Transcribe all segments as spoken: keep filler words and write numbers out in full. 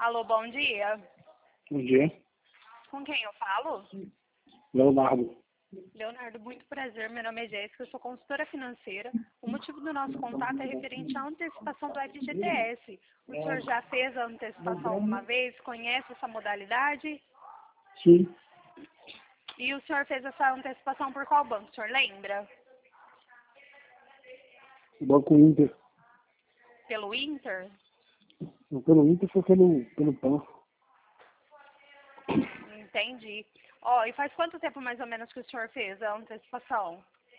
Alô, bom dia. Bom dia. Com quem eu falo? Leonardo. Leonardo, muito prazer. Meu nome é Jéssica, eu sou consultora financeira. O motivo do nosso contato é referente à antecipação do F G T S. O senhor já fez a antecipação alguma vez? Conhece essa modalidade? Sim. E o senhor fez essa antecipação por qual banco? O senhor lembra? O Banco Inter. Pelo Inter? Não, pelo Inter foi pelo, pelo P A N. Entendi. Ó, e faz quanto tempo mais ou menos que o senhor fez a antecipação?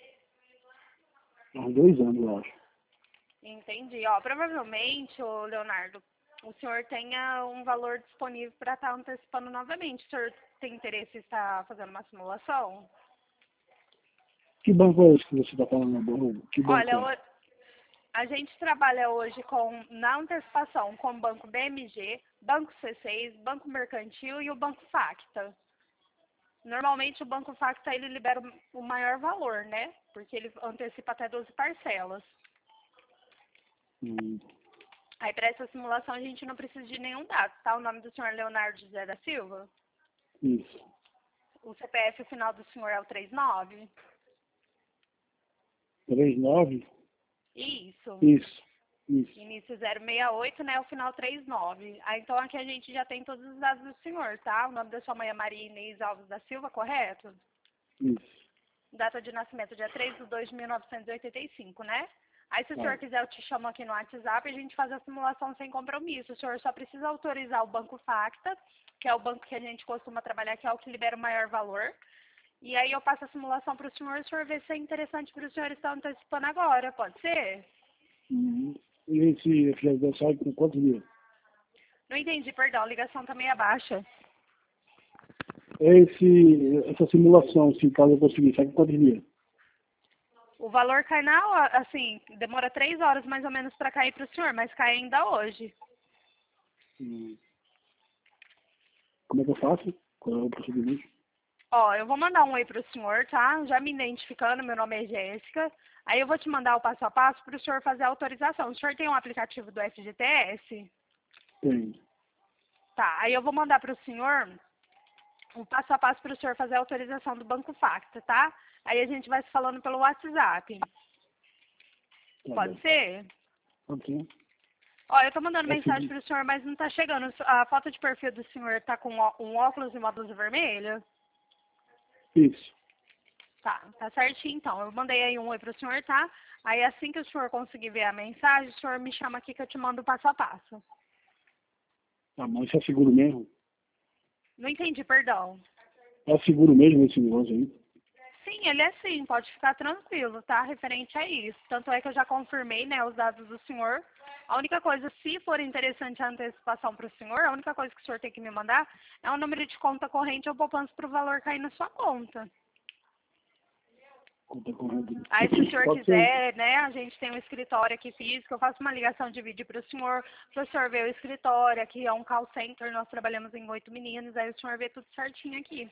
Há uns dois anos, eu acho. Entendi. Ó, provavelmente, ô Leonardo, o senhor tenha um valor disponível para estar antecipando novamente. O senhor tem interesse em estar fazendo uma simulação? Que banco é esse que você está falando? Banco? Que banco Olha, é? o- a gente trabalha hoje com, na antecipação com o Banco B M G, Banco C seis, Banco Mercantil e o Banco Facta. Normalmente o Banco Facta ele libera o maior valor, né? Porque ele antecipa até doze parcelas. Hum, Aí para essa simulação a gente não precisa de nenhum dado, tá? O nome do senhor Leonardo José da Silva. isso. O C P F final do senhor é o trinta e nove? três nove? Isso. Isso. Isso. Início zero seis oito, né? O final trinta e nove. Ah, então aqui a gente já tem todos os dados do senhor, tá? O nome da sua mãe é Maria Inês Alves da Silva, correto? Isso. Data de nascimento dia três de dois de mil novecentos e oitenta e cinco, né? Aí se o Ah, senhor quiser eu te chamo aqui no WhatsApp e a gente faz a simulação sem compromisso. O senhor só precisa autorizar o Banco Facta, que é o banco que a gente costuma trabalhar, que é o que libera o maior valor. E aí eu passo a simulação para o senhor e o senhor vê se é interessante para o senhor estar antecipando agora, pode ser? Uhum. E esse F G T sai com quantos dias? Não entendi, perdão, a ligação tá meio baixa. Esse, essa simulação, se caso eu conseguir, sai com quantos dias? O valor cai na hora, assim, demora três horas mais ou menos para cair para o senhor, mas cai ainda hoje. Hum. Como é que eu faço? Qual é o procedimento? Ó, eu vou mandar um oi para o senhor, tá? Já me identificando, meu nome é Jéssica. Aí eu vou te mandar o passo a passo para o senhor fazer a autorização. O senhor tem um aplicativo do F G T S? Tem. Tá, aí eu vou mandar para o senhor um passo a passo para o senhor fazer a autorização do Banco Facta, tá? Aí a gente vai se falando pelo WhatsApp. Tá Pode bom. ser? Ok. Ó, eu tô mandando É mensagem seguinte. para o senhor, mas não tá chegando. A foto de perfil do senhor tá com ó- um óculos e uma blusa vermelha? Isso. Tá, tá certinho então. Eu mandei aí um oi pro senhor, tá? Aí assim que o senhor conseguir ver a mensagem, o senhor me chama aqui que eu te mando o passo a passo. Tá bom, isso é seguro mesmo? Não entendi, perdão. É seguro mesmo esse negócio aí? Sim, ele é sim, pode ficar tranquilo, tá? Referente a isso. Tanto é que eu já confirmei, né, os dados do senhor. A única coisa, se for interessante a antecipação para o senhor, a única coisa que o senhor tem que me mandar é um número de conta corrente ou poupança para o valor cair na sua conta. Conta corrente. Aí, se o senhor Pode ser. quiser, né, a gente tem um escritório aqui físico, eu faço uma ligação de vídeo para o senhor, para o senhor ver o escritório, aqui é um call center, nós trabalhamos em oito meninos, aí o senhor vê tudo certinho aqui.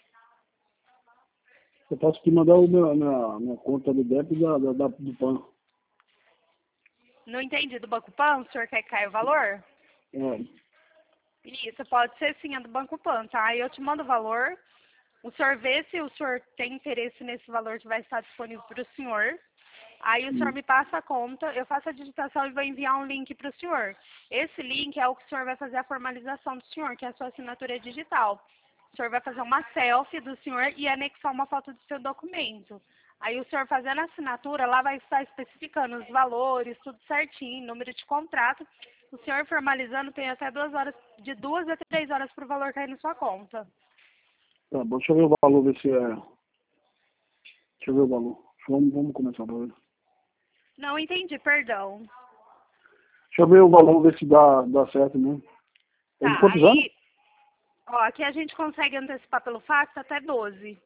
Eu posso te mandar o meu, minha, minha conta do débito da, da, da, do P A N. Não entendi, do Banco Pan, o senhor quer que caia o valor? É, Isso, pode ser sim, é do Banco Pan, tá? Aí eu te mando o valor, o senhor vê se o senhor tem interesse nesse valor que vai estar disponível para o senhor. Aí o senhor hum, me passa a conta, eu faço a digitação e vou enviar um link para o senhor. Esse link é o que o senhor vai fazer a formalização do senhor, que é a sua assinatura digital. O senhor vai fazer uma selfie do senhor e anexar uma foto do seu documento. Aí o senhor fazendo a assinatura, lá vai estar especificando os valores, tudo certinho, número de contrato. O senhor formalizando tem até duas horas, de duas a três horas para o valor cair na sua conta. tá bom, deixa eu ver o valor, ver se é. Deixa eu ver o valor. Vamos, vamos começar pra ver. Não entendi, perdão. Deixa eu ver o valor, ver se dá, dá certo mesmo. É de Tá, quantos anos? aí, ó, aqui a gente consegue antecipar pelo fax até doze.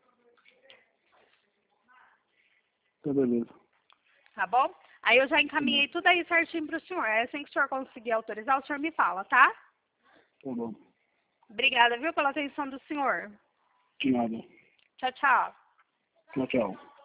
Tá, beleza. Tá bom? Aí eu já Tá bom. encaminhei tudo aí certinho pro senhor. Aí assim que o senhor conseguir autorizar, o senhor me fala, tá? Tá bom. Obrigada, viu, pela atenção do senhor. De nada. Tchau, tchau. Tchau, tchau.